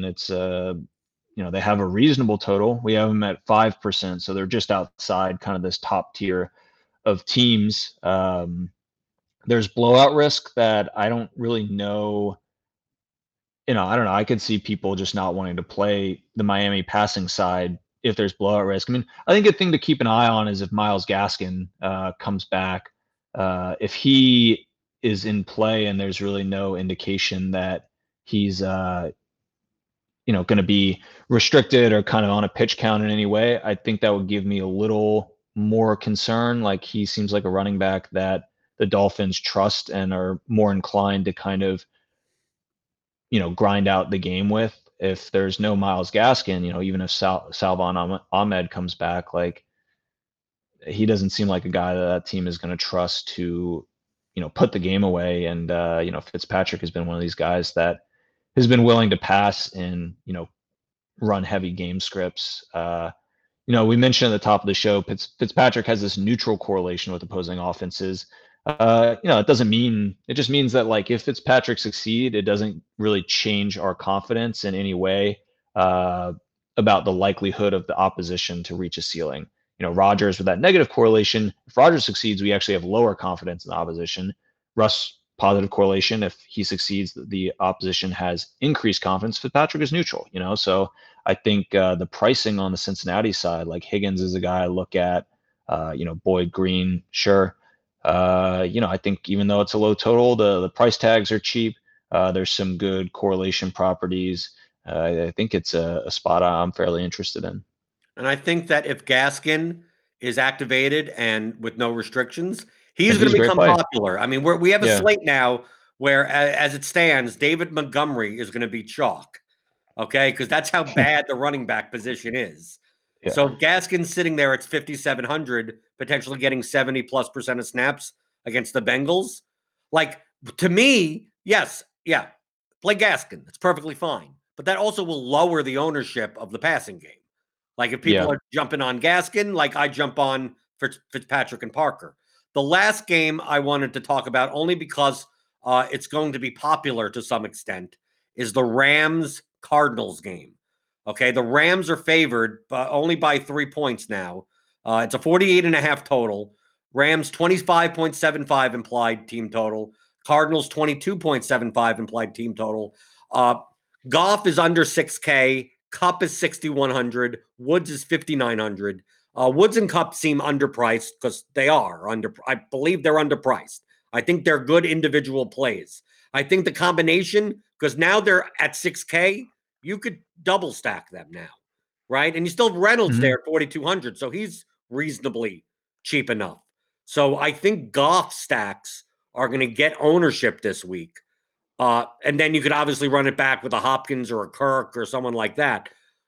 they have a reasonable total. We have them at 5%, so they're just outside kind of this top tier of teams. There's blowout risk that I don't really know. I don't know. I could see people just not wanting to play the Miami passing side if there's blowout risk. I mean, I think a thing to keep an eye on is if Myles Gaskin comes back. If he is in play and there's really no indication that he's going to be restricted or kind of on a pitch count in any way, I think that would give me a little more concern. Like, he seems like a running back that the Dolphins trust and are more inclined to kind of grind out the game with. If there's no Myles Gaskin, even if Salvon Ahmed comes back, like, he doesn't seem like a guy that team is going to trust to put the game away. And Fitzpatrick has been one of these guys that has been willing to pass and run heavy game scripts. We mentioned at the top of the show, Fitzpatrick has this neutral correlation with opposing offenses. It doesn't mean, it just means that, like, if Fitzpatrick succeed, it doesn't really change our confidence in any way about the likelihood of the opposition to reach a ceiling. Rodgers with that negative correlation, if Rodgers succeeds, we actually have lower confidence in the opposition. Russ, positive correlation. If he succeeds, the opposition has increased confidence. Fitzpatrick is neutral, so I think the pricing on the Cincinnati side, like Higgins is a guy I look at, Boyd, Green, sure. I think even though it's a low total, the price tags are cheap. There's some good correlation properties. I think it's a spot I'm fairly interested in. And I think that if Gaskin is activated and with no restrictions, he's And going he's to a great become play. popular. I mean, we have a Yeah. slate now where, as it stands, David Montgomery is going to be chalk. Okay, because that's how bad the running back position is. Yeah. So if Gaskin's sitting there, it's 5,700, potentially getting 70+% of snaps against the Bengals. Like, to me, yes, yeah, play Gaskin. That's perfectly fine. But that also will lower the ownership of the passing game. Like, if people are jumping on Gaskin, like I jump on Fitzpatrick and Parker. The last game I wanted to talk about, only because it's going to be popular to some extent, is the Rams-Cardinals game. Okay, the Rams are favored only by 3 points now. It's a 48.5 total. Rams 25.75 implied team total. Cardinals 22.75 implied team total. Goff is under 6K. Kupp is 6,100. Woods is 5,900. Woods and Kupp seem underpriced because they are I believe they're underpriced. I think they're good individual plays. I think the combination, because now they're at 6K, you could double stack them now, right? And you still have Reynolds there at 4,200, so he's reasonably cheap enough. So I think Goff stacks are going to get ownership this week. And then you could obviously run it back with a Hopkins or a Kirk or someone like that.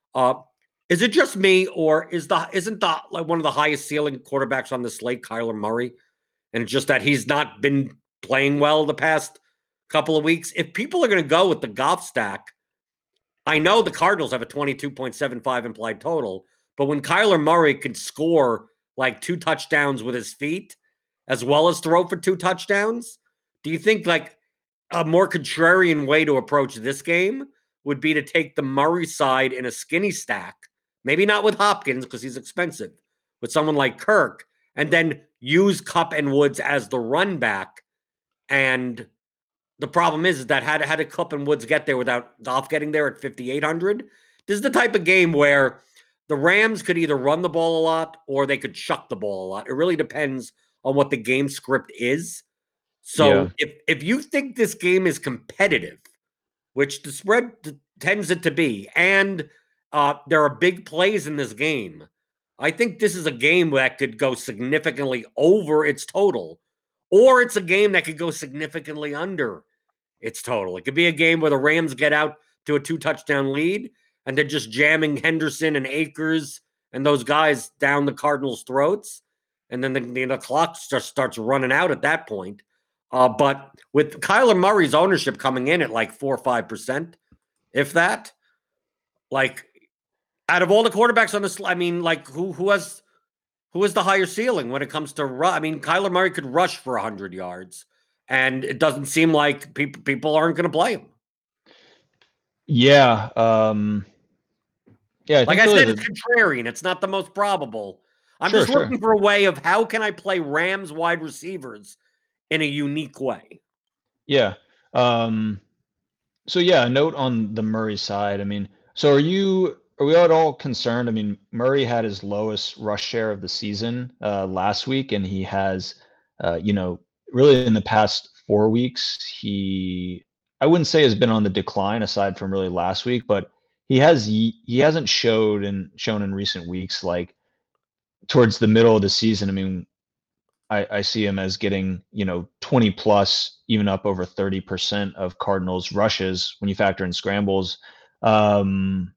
Is it just me, or isn't like one of the highest ceiling quarterbacks on the slate Kyler Murray? And it's just that he's not been playing well the past couple of weeks. If people are going to go with the Goff stack, I know the Cardinals have a 22.75 implied total, but when Kyler Murray can score like 2 touchdowns with his feet, as well as throw for 2 touchdowns, do you think like a more contrarian way to approach this game would be to take the Murray side in a skinny stack, maybe not with Hopkins because he's expensive, with someone like Kirk, and then use Kupp and Woods as the run back And the problem is that how did Kupp and Woods get there without Goff getting there at 5,800? This is the type of game where the Rams could either run the ball a lot or they could chuck the ball a lot. It really depends on what the game script is. So Yeah. if you think this game is competitive, which the spread tends it to be, and there are big plays in this game, I think this is a game that could go significantly over its total, or it's a game that could go significantly under its total. It could be a game where the Rams get out to a 2-touchdown lead and they're just jamming Henderson and Akers and those guys down the Cardinals' throats. And then the clock just starts running out at that point. But with Kyler Murray's ownership coming in at like 4 or 5%, if that, like out of all the quarterbacks on this, I mean, like who has the higher ceiling when it comes to run? I mean, Kyler Murray could rush for 100 yards, and it doesn't seem like people aren't going to play him. Yeah. Yeah, I Like think I really said, it's contrarian. It's not the most probable. I'm sure, just sure. looking for a way of how can I play Rams wide receivers in a unique way. Yeah. Um, so yeah, a note on the Murray side. I mean, so are we at all concerned? I mean, Murray had his lowest rush share of the season last week, and he has, you know, really in the past 4 weeks, I wouldn't say has been on the decline aside from really last week, but he hasn't shown in recent weeks like towards the middle of the season. I mean, I see him as getting, 20 plus, even up over 30% of Cardinals rushes when you factor in scrambles. Um,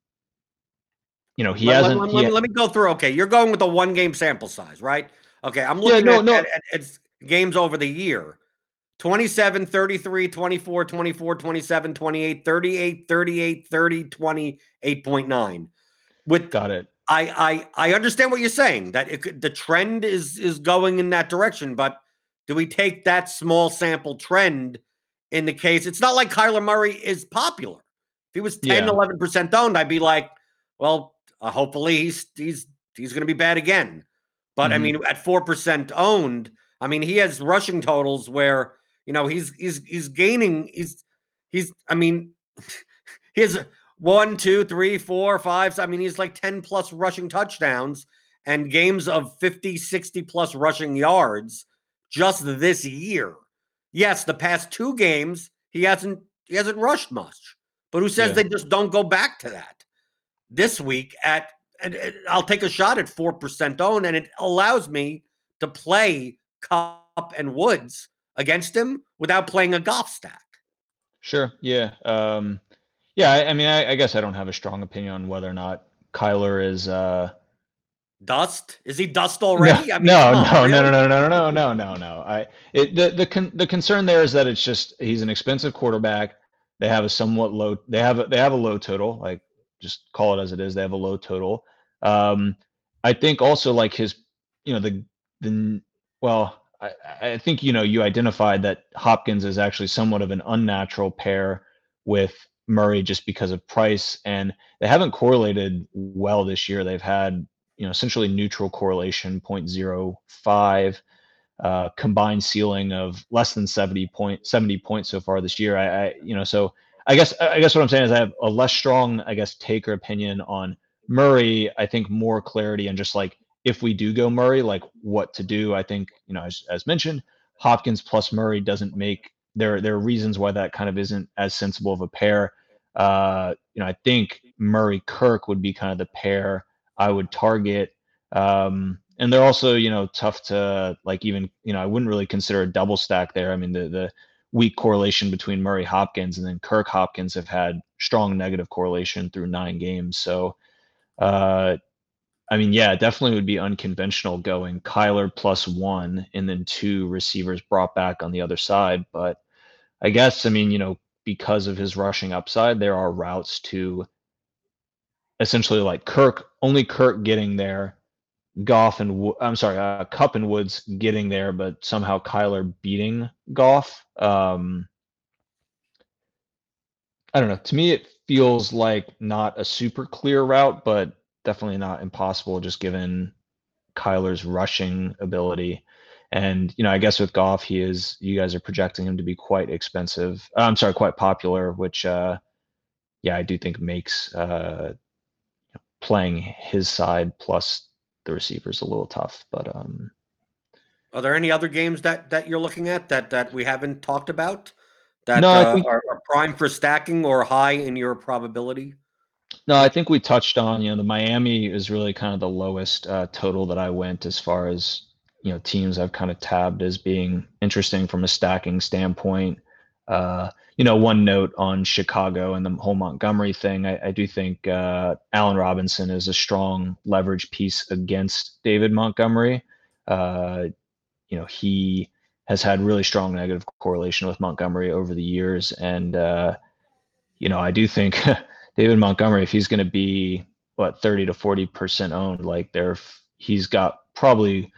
he Let, let, hasn't, let, let he, me let me go through. Okay, you're going with a one game sample size, right? Okay, I'm yeah, looking no, at, no, at, at games over the year. 27, 33, 24, 24, 27, 28, 38, 38, 30, 20, 8.9. With got it. I understand what you're saying that the trend is going in that direction, but do we take that small sample trend in the case? It's not like Kyler Murray is popular. If he was 10, Yeah. 11% owned, I'd be like, well, hopefully he's going to be bad again. But I Hmm. mean, at 4% owned, I mean, he has rushing totals where he's gaining. He's I mean, he has 1, 2, 3, 4, 5. I mean, he's like 10 plus rushing touchdowns and games of 50, 60 plus rushing yards just this year. Yes, the past 2 games, he hasn't rushed much. But who says Yeah. they just don't go back to that? This week I'll take a shot at 4% own, and it allows me to play Kupp and Woods against him without playing a Goff stack. Sure. Yeah. Yeah. I mean, I guess I don't have a strong opinion on whether or not Kyler is, Dust? Is he dust no, already? I mean, no, come on, no, no, no, really? no, no, no, no, no, no. The concern there is that it's just he's an expensive quarterback. They have a somewhat low. They have a low total. Like just call it as it is. They have a low total. Um, I think also like his, the well, I think you identified that Hopkins is actually somewhat of an unnatural pair with Murray just because of price, and they haven't correlated well this year. They've had essentially neutral correlation, 0.05, combined ceiling of less than 70 points so far this year. So I guess what I'm saying is I have a less strong, I guess, take or opinion on Murray. I think more clarity on just like if we do go Murray, like what to do. I think, as mentioned, Hopkins plus Murray doesn't make there are reasons why that kind of isn't as sensible of a pair. I think Murray Kirk would be kind of the pair I would target. And they're also, tough to like even, I wouldn't really consider a double stack there. I mean, the weak correlation between Murray Hopkins and then Kirk Hopkins have had strong negative correlation through 9 games. So, uh, I mean, yeah, definitely would be unconventional going Kyler plus one and then two receivers brought back on the other side. But I guess, I mean, because of his rushing upside, there are routes to essentially like only Kirk getting there, I'm sorry, Kupp and Woods getting there, but somehow Kyler beating Goff. I don't know. To me, it feels like not a super clear route, but definitely not impossible, just given Kyler's rushing ability. And, I guess with Goff, you guys are projecting him to be quite expensive. I'm sorry, quite popular, which, yeah, I do think makes playing his side plus the receivers a little tough. But Are there any other games that you're looking at that we haven't talked about that no, I think are prime for stacking or high in your probability? no, I think we touched on, the Miami is really kind of the lowest total that I went as far as, teams I've kind of tabbed as being interesting from a stacking standpoint. One note on Chicago and the whole Montgomery thing, I do think Allen Robinson is a strong leverage piece against David Montgomery. He has had really strong negative correlation with Montgomery over the years. And, I do think David Montgomery, if he's going to be 30 to 40% owned, like he's got probably,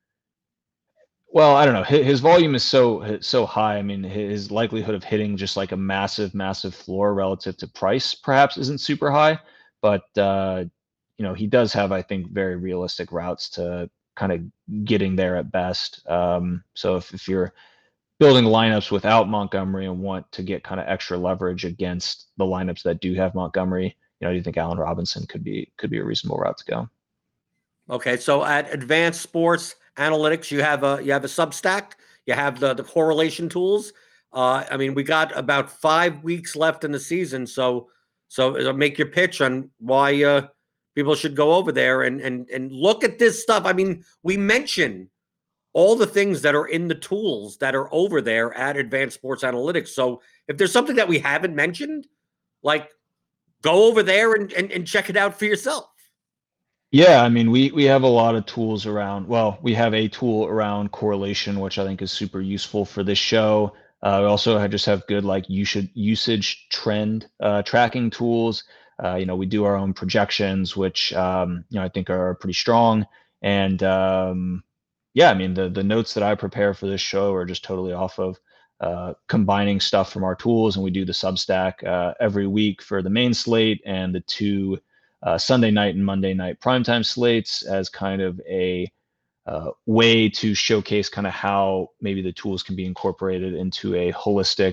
well, I don't know. His volume is so high. I mean, his likelihood of hitting just like a massive floor relative to price perhaps isn't super high, but he does have, I think, very realistic routes to kind of getting there at best. So if you're building lineups without Montgomery and want to get kind of extra leverage against the lineups that do have Montgomery, do you think Allen Robinson could be a reasonable route to go? Okay, so at Advanced Sports Analytics, you have a Substack, you have the correlation tools. I mean, we got about 5 weeks left in the season, so make your pitch on why people should go over there and look at this stuff. I mean, we mentioned all the things that are in the tools that are over there at Advanced Sports Analytics. So if there's something that we haven't mentioned, like go over there and check it out for yourself. Yeah, I mean, we have a lot of tools around. Well, we have a tool around correlation, which I think is super useful for this show. We also just have good like usage trend tracking tools. We do our own projections, which I think are pretty strong. And yeah, I mean, the notes that I prepare for this show are just totally off of combining stuff from our tools, and we do the Substack every week for the main slate and the two Sunday night and Monday night primetime slates as kind of a way to showcase kind of how maybe the tools can be incorporated into a holistic,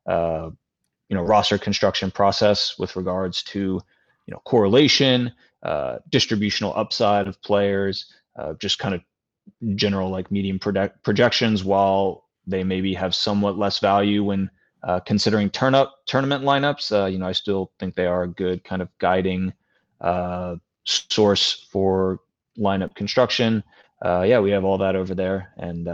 roster construction process with regards to, correlation, distributional upside of players, just kind of general like medium projections, while they maybe have somewhat less value when considering tournament lineups. I still think they are a good kind of guiding source for lineup construction. Yeah, we have all that over there, and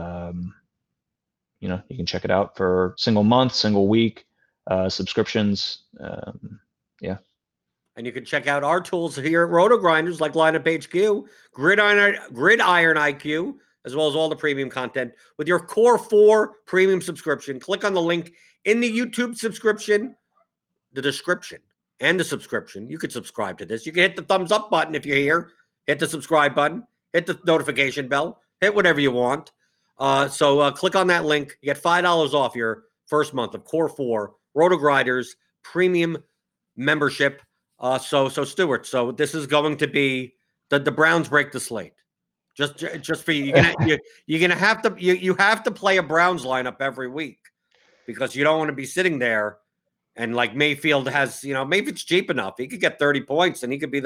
you can check it out for single month, single week subscriptions. Yeah. And you can check out our tools here at Roto Grinders, like Lineup HQ, Gridiron IQ, as well as all the premium content with your Core 4 premium subscription. Click on the link in the YouTube subscription, the description, and the subscription. You could subscribe to this. You can hit the thumbs up button if you're here. Hit the subscribe button. Hit the notification bell. Hit whatever you want. So click on that link. You get $5 off your first month of Core 4 Roto Grinders premium membership. So Stuart, so this is going to be the Browns break the slate. Just for you, you're gonna have to you have to play a Browns lineup every week because you don't want to be sitting there and like Mayfield has, maybe it's cheap enough. He could get 30 points and he could be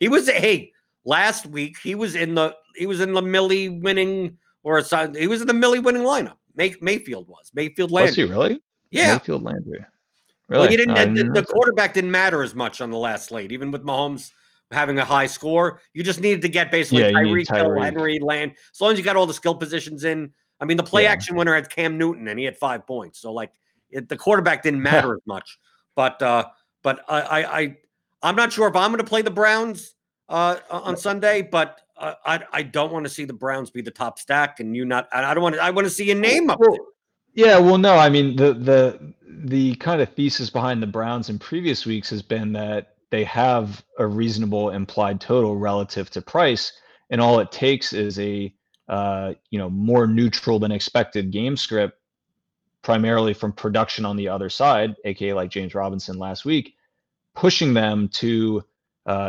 last week he was in the Millie winning he was in the Millie winning lineup. Mayfield Landry. Was he really? Yeah. Mayfield Landry. Really? Well, you didn't. The quarterback didn't matter as much on the last slate, even with Mahomes having a high score. You just needed to get basically Tyreek Hill, Henry, Land. As long as you got all the skill positions in. I mean, the play action winner had Cam Newton, and he had 5 points. So like, the quarterback didn't matter as much. But I'm not sure if I'm going to play the Browns on Sunday. But I don't want to see the Browns be the top stack, and you not. I don't want to. I want to see a name up there. Yeah, well, no, I mean the kind of thesis behind the Browns in previous weeks has been that they have a reasonable implied total relative to price, and all it takes is a more neutral than expected game script, primarily from production on the other side, aka like James Robinson last week, pushing them to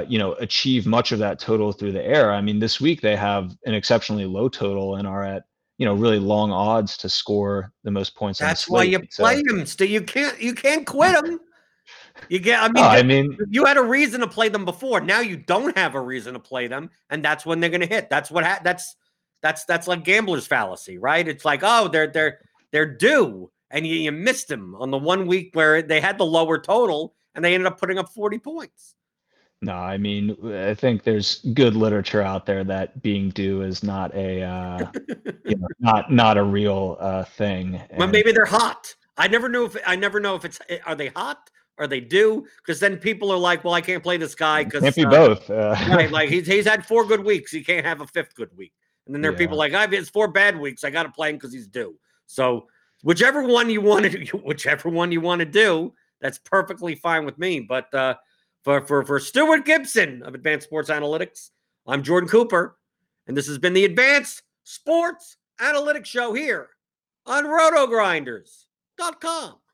achieve much of that total through the air. I mean, this week they have an exceptionally low total and are at really long odds to score the most points on the That's why slate. you So, play them. So you can't quit them. I no, mean, I mean, you had a reason to play them before. Now you don't have a reason to play them, and that's when they're going to hit. That's what that's like gambler's fallacy, right? It's like, oh, they're due, and you missed them on the 1 week where they had the lower total, and they ended up putting up 40 points. no, I mean, I think there's good literature out there that being due is not a not a real thing. Well, And maybe they're hot. I never know if it's are they hot? Are they due? Because then people are like, well, I can't play this guy it can't because be both. right, like he's had 4 good weeks. He can't have a 5th good week. And then there are people Yeah. like, I've had 4 bad weeks. I got to play him because he's due. So whichever one you want to do, that's perfectly fine with me. But for Stuart Gibson of Advanced Sports Analytics, I'm Jordan Cooper, and this has been the Advanced Sports Analytics Show here on RotoGrinders.com.